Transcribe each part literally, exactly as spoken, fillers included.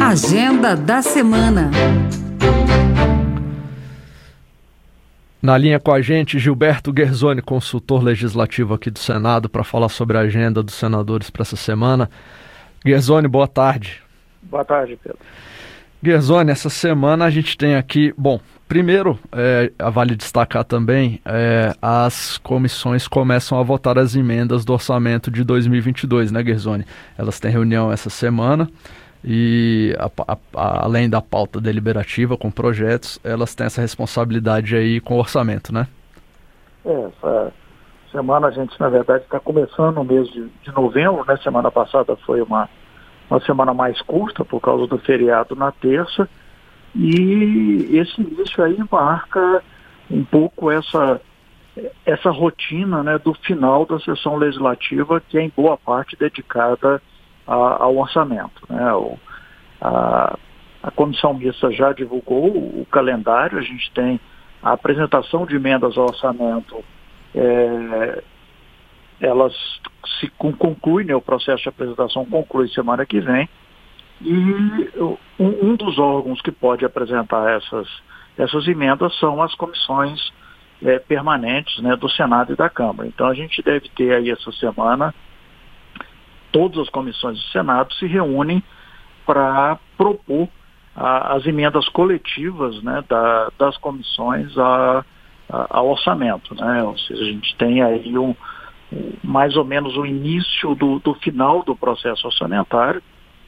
Agenda da semana. Na linha com a gente, Gilberto Guerzoni, consultor legislativo aqui do Senado, para falar sobre a agenda dos senadores para essa semana. Guerzoni, boa tarde. Boa tarde, Pedro. Guerzoni, essa semana a gente tem aqui, bom, primeiro, é, vale destacar também, é, as comissões começam a votar as emendas do orçamento de dois mil e vinte e dois, né, Guerzoni? Elas têm reunião essa semana e, a, a, a, além da pauta deliberativa com projetos, elas têm essa responsabilidade aí com o orçamento, né? É, essa semana a gente, na verdade, está começando no mês de, de novembro, né? Semana passada foi uma, uma semana mais curta por causa do feriado na terça. E esse início aí marca um pouco essa, essa rotina, né, do final da sessão legislativa, que é em boa parte dedicada a, ao orçamento, né? O, a, a comissão mista já divulgou o calendário, a gente tem a apresentação de emendas ao orçamento, é, elas se concluem, né, o processo de apresentação conclui semana que vem. E um, um dos órgãos que pode apresentar essas, essas emendas são as comissões é, permanentes, né, do Senado e da Câmara. Então a gente deve ter aí essa semana, todas as comissões do Senado se reúnem para propor a, as emendas coletivas, né, da, das comissões a, a, ao orçamento, né? Ou seja, a gente tem aí um, um, mais ou menos o início do, do final do processo orçamentário.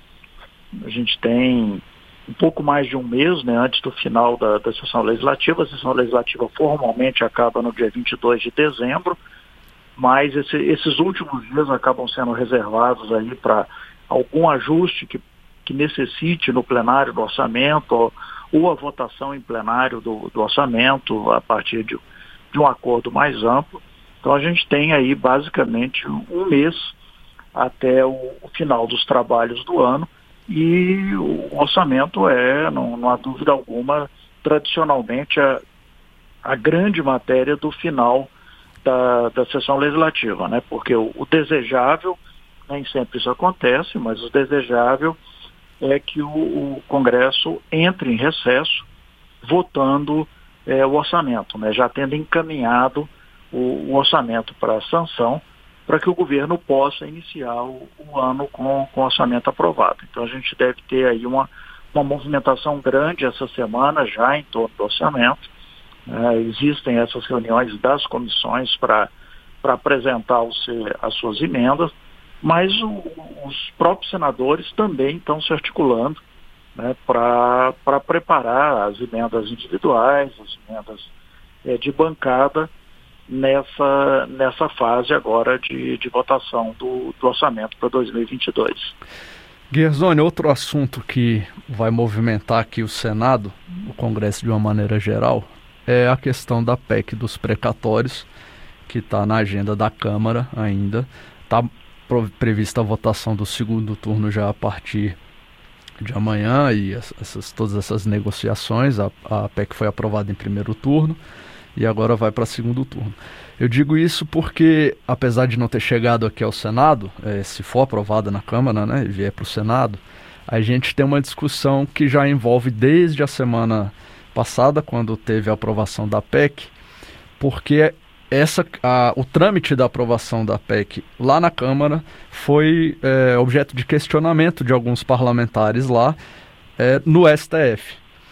A gente tem um pouco mais de um mês, né, antes do final da, da sessão legislativa. A sessão legislativa formalmente acaba no dia vinte e dois de dezembro, mas esse, esses últimos dias acabam sendo reservados aí para algum ajuste que, que necessite no plenário do orçamento, ou, ou a votação em plenário do, do orçamento a partir de, de um acordo mais amplo. Então a gente tem aí basicamente um mês até o, o final dos trabalhos do ano. E o orçamento é, não, não há dúvida alguma, tradicionalmente a, a grande matéria do final da, da sessão legislativa, né? Porque o, o desejável, nem sempre isso acontece, mas o desejável é que o, o Congresso entre em recesso votando é, o orçamento, né? Já tendo encaminhado o, o orçamento para sanção, para que o governo possa iniciar o, o ano com, com orçamento aprovado. Então a gente deve ter aí uma, uma movimentação grande essa semana já em torno do orçamento. É, existem essas reuniões das comissões para para apresentar os, as suas emendas, mas o, os próprios senadores também estão se articulando, né, para para preparar as emendas individuais, as emendas é, de bancada, nessa, nessa fase agora de, de votação do, do orçamento para dois mil e vinte e dois. Guerzoni, outro assunto que vai movimentar aqui o Senado, o Congresso de uma maneira geral, é a questão da P E C dos precatórios, que está na agenda da Câmara ainda. Está prevista a votação do segundo turno já a partir de amanhã, e essas, todas essas negociações. A, a P E C foi aprovada em primeiro turno e agora vai para segundo turno. Eu digo isso porque, apesar de não ter chegado aqui ao Senado, eh, se for aprovada na Câmara, né, e vier para o Senado, a gente tem uma discussão que já envolve desde a semana passada, quando teve a aprovação da P E C, porque essa, a, o trâmite da aprovação da P E C lá na Câmara foi eh, objeto de questionamento de alguns parlamentares lá eh, no S T F.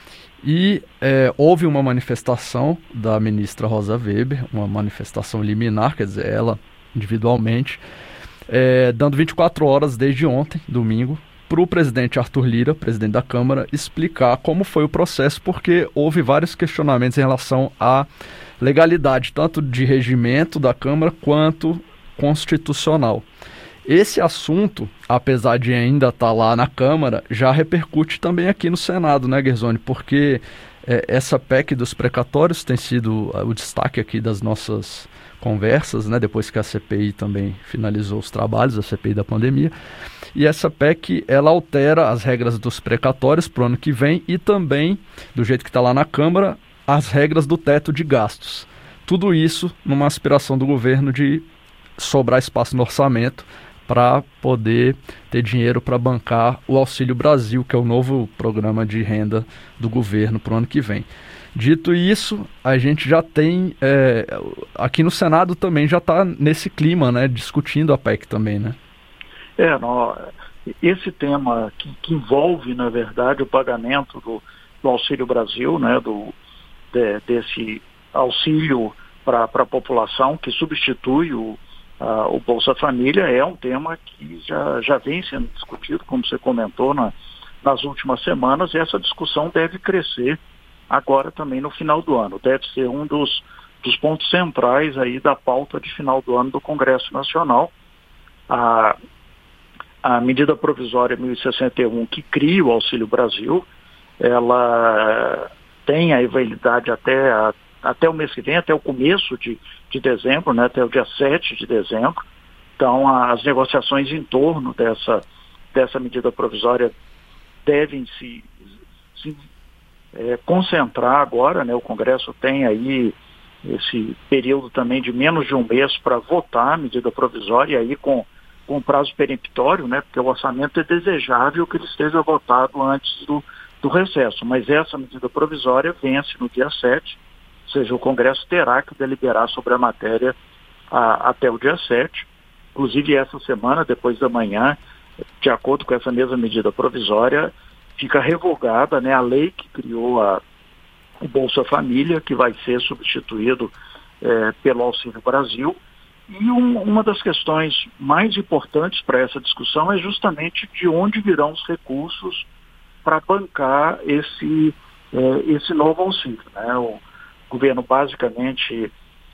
E é, houve uma manifestação da ministra Rosa Weber, uma manifestação liminar, quer dizer, ela individualmente, é, dando vinte e quatro horas desde ontem, domingo, para o presidente Arthur Lira, presidente da Câmara, explicar como foi o processo, porque houve vários questionamentos em relação à legalidade, tanto de regimento da Câmara quanto constitucional. Esse assunto, apesar de ainda estar lá na Câmara, já repercute também aqui no Senado, né, Guerzoni? Porque é, essa P E C dos precatórios tem sido o destaque aqui das nossas conversas, né, depois que a C P I também finalizou os trabalhos, a C P I da pandemia. E essa P E C, ela altera as regras dos precatórios para o ano que vem e também, do jeito que está lá na Câmara, as regras do teto de gastos. Tudo isso numa aspiração do governo de sobrar espaço no orçamento para poder ter dinheiro para bancar o Auxílio Brasil, que é o novo programa de renda do governo para o ano que vem. Dito isso, a gente já tem, é, aqui no Senado também já está nesse clima, né, discutindo a P E C também, né? É, não, esse tema que, que envolve, na verdade, o pagamento do, do Auxílio Brasil, né, do, de, desse auxílio para a população que substitui o Uh, o Bolsa Família, é um tema que já, já vem sendo discutido, como você comentou, na, nas últimas semanas, e essa discussão deve crescer agora também no final do ano. Deve ser um dos, dos pontos centrais aí da pauta de final do ano do Congresso Nacional. A, a medida provisória mil e sessenta e um, que cria o Auxílio Brasil, ela tem a validade até a até o mês que vem, até o começo de, de dezembro, né, até o dia sete de dezembro. Então, as negociações em torno dessa, dessa medida provisória devem se, se é, concentrar agora, né? O Congresso tem aí esse período também de menos de um mês para votar a medida provisória, e aí com, com prazo peremptório, né, porque o orçamento é desejável que ele esteja votado antes do, do recesso, mas essa medida provisória vence no dia sete, ou seja, o Congresso terá que deliberar sobre a matéria a, até o dia sete. Inclusive, essa semana, depois da manhã, de acordo com essa mesma medida provisória, fica revogada, né, a lei que criou a, o Bolsa Família, que vai ser substituído é, pelo Auxílio Brasil. E um, uma das questões mais importantes para essa discussão é justamente de onde virão os recursos para bancar esse, é, esse novo auxílio, né? O, O governo basicamente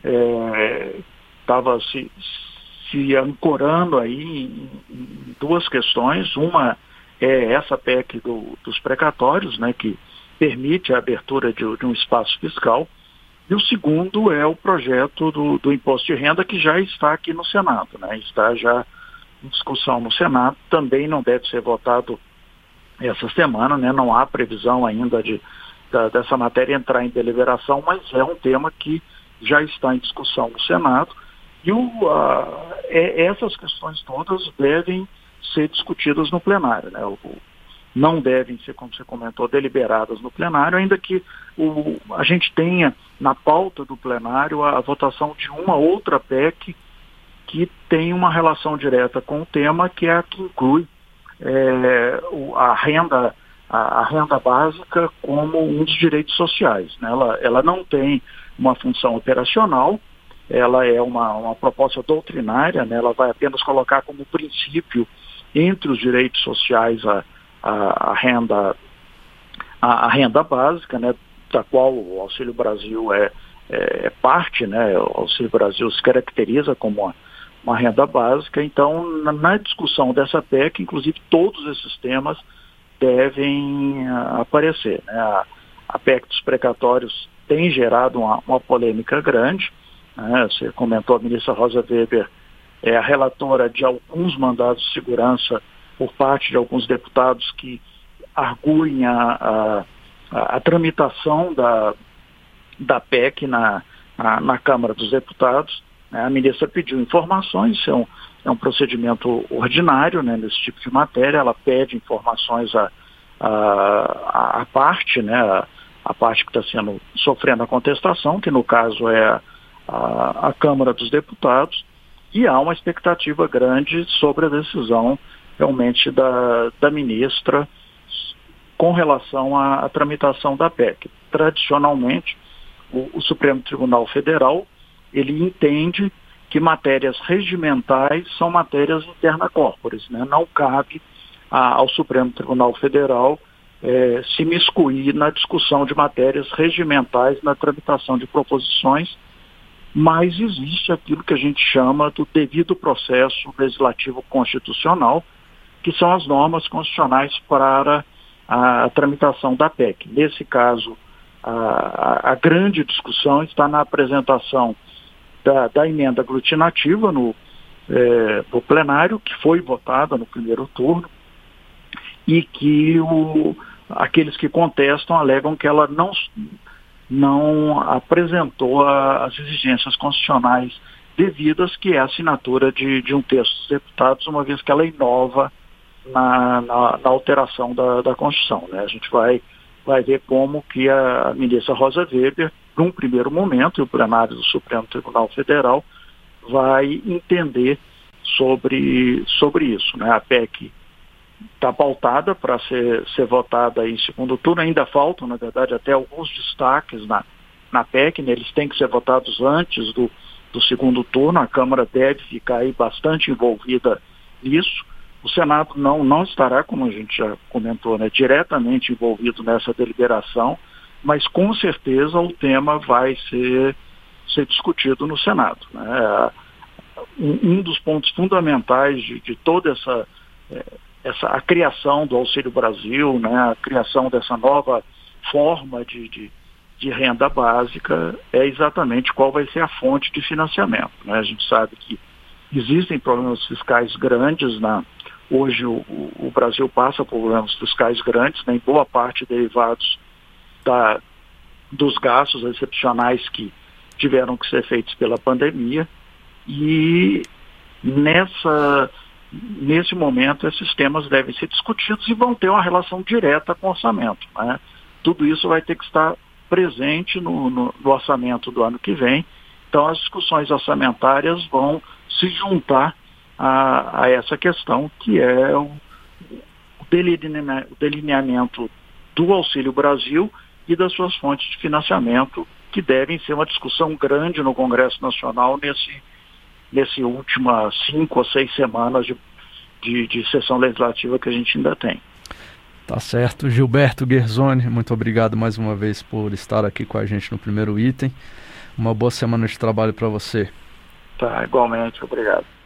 estava é, se, se ancorando aí em, em duas questões. Uma é essa P E C do, dos precatórios, né, que permite a abertura de, de um espaço fiscal. E o segundo é o projeto do, do imposto de renda, que já está aqui no Senado, né, está já em discussão no Senado. Também não deve ser votado essa semana, né, não há previsão ainda de Da, dessa matéria entrar em deliberação, mas é um tema que já está em discussão no Senado, e o, uh, é, essas questões todas devem ser discutidas no plenário, né? O, não devem ser, como você comentou, deliberadas no plenário, ainda que o, a gente tenha na pauta do plenário a, a votação de uma outra P E C que tem uma relação direta com o tema, que é a que inclui é, o, a renda a renda básica como um dos direitos sociais, né? Ela, ela não tem uma função operacional, ela é uma, uma proposta doutrinária, né? Ela vai apenas colocar como princípio entre os direitos sociais a, a, a, renda, a, a renda básica, né? Da qual o Auxílio Brasil é, é, é parte, né? O Auxílio Brasil se caracteriza como uma, uma renda básica. Então, na, na discussão dessa P E C, inclusive todos esses temas devem uh, aparecer, né? A, a P E C dos precatórios tem gerado uma, uma polêmica grande, né? Você comentou, a ministra Rosa Weber é a relatora de alguns mandados de segurança por parte de alguns deputados que arguem a, a, a tramitação da, da P E C na, na, na Câmara dos Deputados, né? A ministra pediu informações, isso é um É um procedimento ordinário, né, nesse tipo de matéria. Ela pede informações à a, a, a parte, né, a, a parte que está sendo sofrendo a contestação, que no caso é a, a Câmara dos Deputados, e há uma expectativa grande sobre a decisão realmente da, da ministra com relação à, à tramitação da P E C. Tradicionalmente, o, o Supremo Tribunal Federal, ele entende que matérias regimentais são matérias interna corporis, né? Não cabe a, ao Supremo Tribunal Federal eh, se miscuir na discussão de matérias regimentais, na tramitação de proposições, mas existe aquilo que a gente chama do devido processo legislativo constitucional, que são as normas constitucionais para a, a tramitação da P E C. Nesse caso, a, a, a grande discussão está na apresentação Da, da emenda aglutinativa no, é, no plenário, que foi votada no primeiro turno, e que o, aqueles que contestam alegam que ela não, não apresentou a, as exigências constitucionais devidas, que é a assinatura de, de um texto dos deputados, uma vez que ela inova na, na, na alteração da, da Constituição, né? A gente vai, vai ver como que a ministra Rosa Weber, num primeiro momento, e o plenário do Supremo Tribunal Federal vai entender sobre, sobre isso, né? A P E C está pautada para ser, ser votada em segundo turno, ainda faltam, na verdade, até alguns destaques na, na P E C, né? Eles têm que ser votados antes do, do segundo turno, a Câmara deve ficar aí bastante envolvida nisso. O Senado não, não estará, como a gente já comentou, né, diretamente envolvido nessa deliberação, mas com certeza o tema vai ser, ser discutido no Senado, né? Um, um dos pontos fundamentais de, de toda essa, essa a criação do Auxílio Brasil, né, a criação dessa nova forma de, de, de renda básica é exatamente qual vai ser a fonte de financiamento, né? A gente sabe que existem problemas fiscais grandes na Hoje o, o Brasil passa por problemas fiscais grandes, né, em boa parte derivados da, dos gastos excepcionais que tiveram que ser feitos pela pandemia, e nessa, nesse momento esses temas devem ser discutidos e vão ter uma relação direta com o orçamento, né? Tudo isso vai ter que estar presente no, no, no orçamento do ano que vem, então as discussões orçamentárias vão se juntar A, a essa questão, que é o, o delineamento do Auxílio Brasil e das suas fontes de financiamento, que devem ser uma discussão grande no Congresso Nacional nesse, nesse últimas cinco ou seis semanas de, de, de sessão legislativa que a gente ainda tem. Tá certo. Gilberto Guerzoni, muito obrigado mais uma vez por estar aqui com a gente no primeiro item. Uma boa semana de trabalho para você. Tá, igualmente, obrigado.